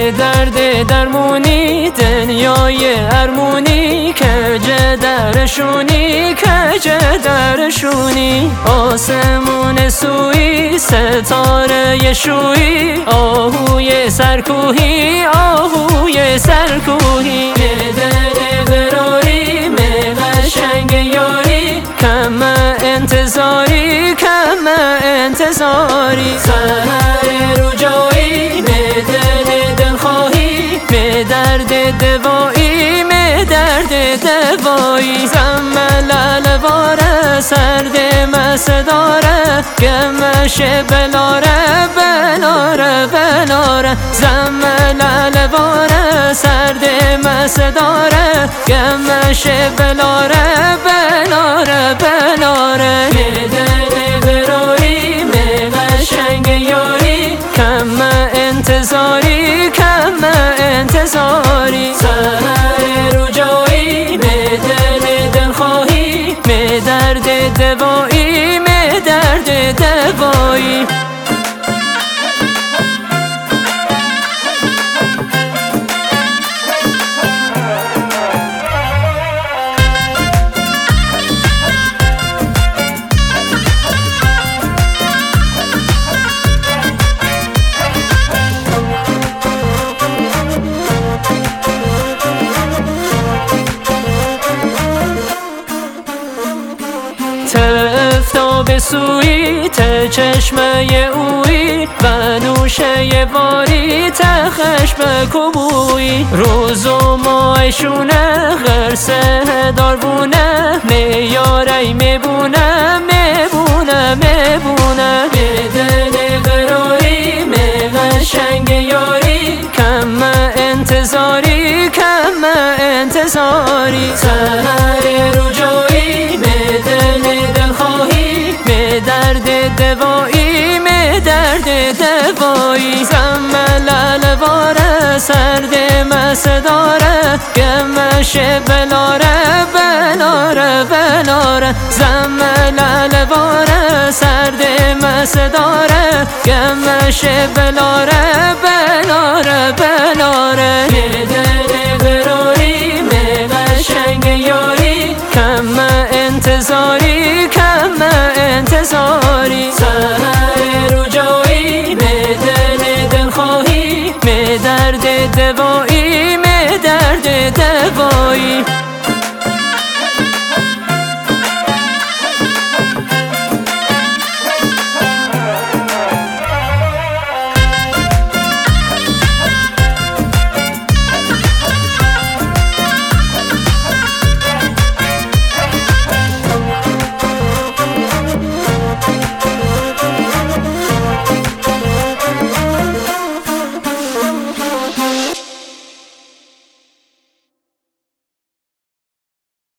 به درد درمونی دنیای ارمونی کجه درشونی کجه درشونی آسمون سوی ستاره شوی آهوی سرکوهی آهوی سرکوهی دل قراری قشنگ یاری کم انتظاری کم انتظاری سهر رجایی دل دلخواهی به درد دوایی به درد دوایی زملل واره سرد مسداره گمش بلاره بلاره بلاره زملل واره سرد مسداره گمش بلاره بلاره بلاره دل قراری قشنگ یاری کم انتظاری کم انتظاری سهر رجایی به دل دلخواهی به درد دوایی به درد دوایی تفتاب سوی ته چشمه اوی و نوشه واری تخش به کبوی روز و مایشونه غرسه داربونه میاری میبونه میبونه میبونه به دل قراری قشنگ یاری کم انتظاری کم انتظاری سهر رجایی به دل دلخواهی به درد دوایی به درد دوایی زملل واره سرد مسداره گمش بلاره بلاره بلاره زملل واره سرد مسداره گمش بلاره بلاره بلاره دل قراری قشنگ یاری کم انتظاری کم انتظاری